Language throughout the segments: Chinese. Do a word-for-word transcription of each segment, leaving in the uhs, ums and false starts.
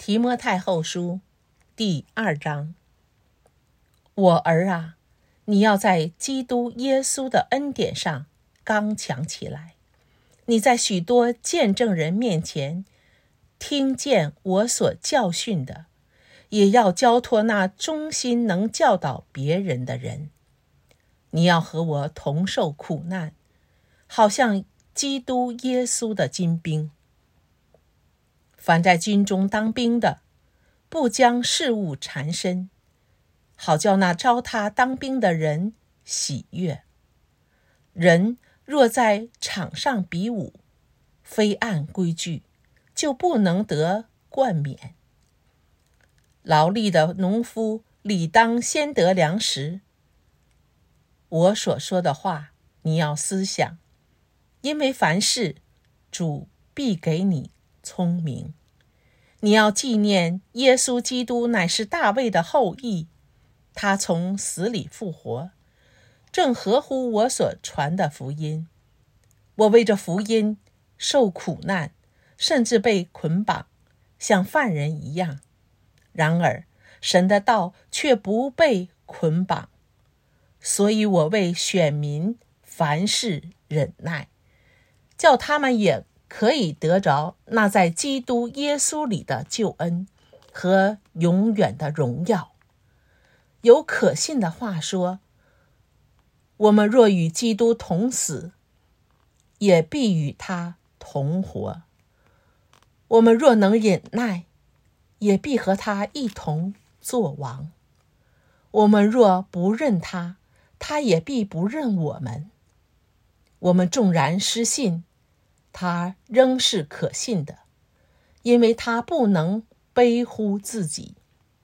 提摩太后书第二章。我儿啊，你要在基督耶稣的恩典上刚强起来。你在许多见证人面前听见我所教训的，也要交托那忠心能教导别人的人。你要和我同受苦难，好像基督耶稣的精兵。凡在军中当兵的，不将事物缠身，好叫那招他当兵的人喜悦。人若在场上比武，非按规矩，就不能得冠冕。劳力的农夫理当先得粮食。我所说的话，你要思想，因为凡事主必给你聪明。你要纪念耶稣基督乃是大卫的后裔，他从死里复活，正合乎我所传的福音。我为这福音受苦难，甚至被捆绑，像犯人一样。然而神的道却不被捆绑，所以我为选民凡事忍耐，叫他们也可以得着那在基督耶稣里的救恩和永远的荣耀。有可信的话说，我们若与基督同死，也必与他同活。我们若能忍耐，也必和他一同作王。我们若不认他，他也必不认我们。我们纵然失信，他仍是可信的，因为他不能背乎自己。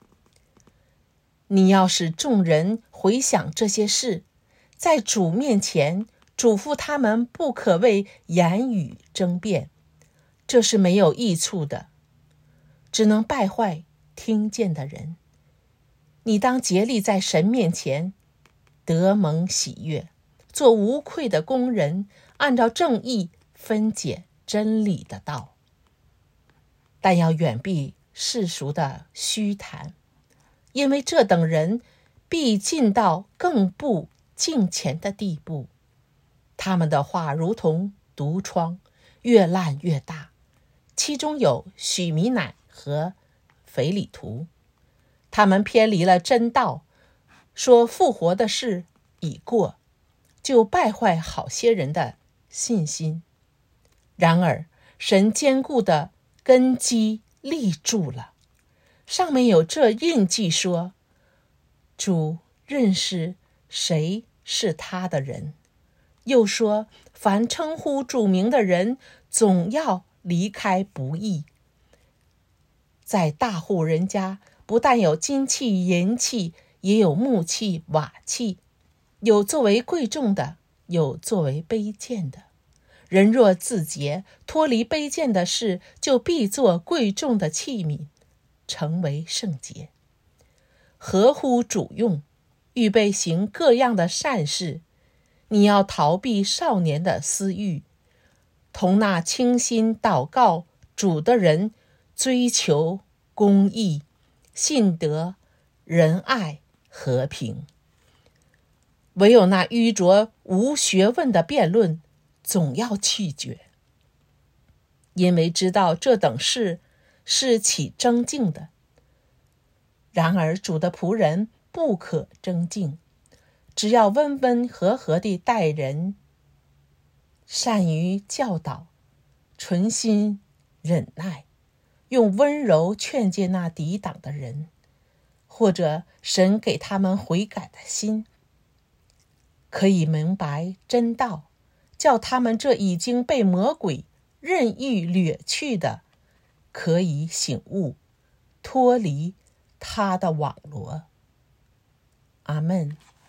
你要使众人回想这些事，在主面前嘱咐他们不可为言语争辩，这是没有益处的，只能败坏听见的人。你当竭力在神面前得蒙喜悦，做无愧的工人，按照正义分解真理的道。但要远避世俗的虚谈，因为这等人必进到更不敬虔的地步。他们的话如同毒疮，越烂越大。其中有许米乃和腓里图，他们偏离了真道，说复活的事已过，就败坏好些人的信心。然而神坚固的根基立住了，上面有这印记说，主认识谁是他的人。又说，凡称呼主名的人，总要离开不义。在大户人家，不但有金器银器，也有木器瓦器，有作为贵重的，有作为卑贱的。人若自洁，脱离卑贱的事，就必作贵重的器皿，成为圣洁，合乎主用，预备行各样的善事。你要逃避少年的私欲，同那倾心祷告主的人追求公义、信德、仁爱、和平。唯有那愚拙无学问的辩论，总要弃绝，因为知道这等事是起争竞的。然而主的仆人不可争竞，只要温温和和地待人，善于教导，存心忍耐，用温柔劝诫那抵挡的人，或者神给他们悔改的心，可以明白真道，叫他们这已经被魔鬼任意掠去的，可以醒悟，脱离他的网罗。阿们。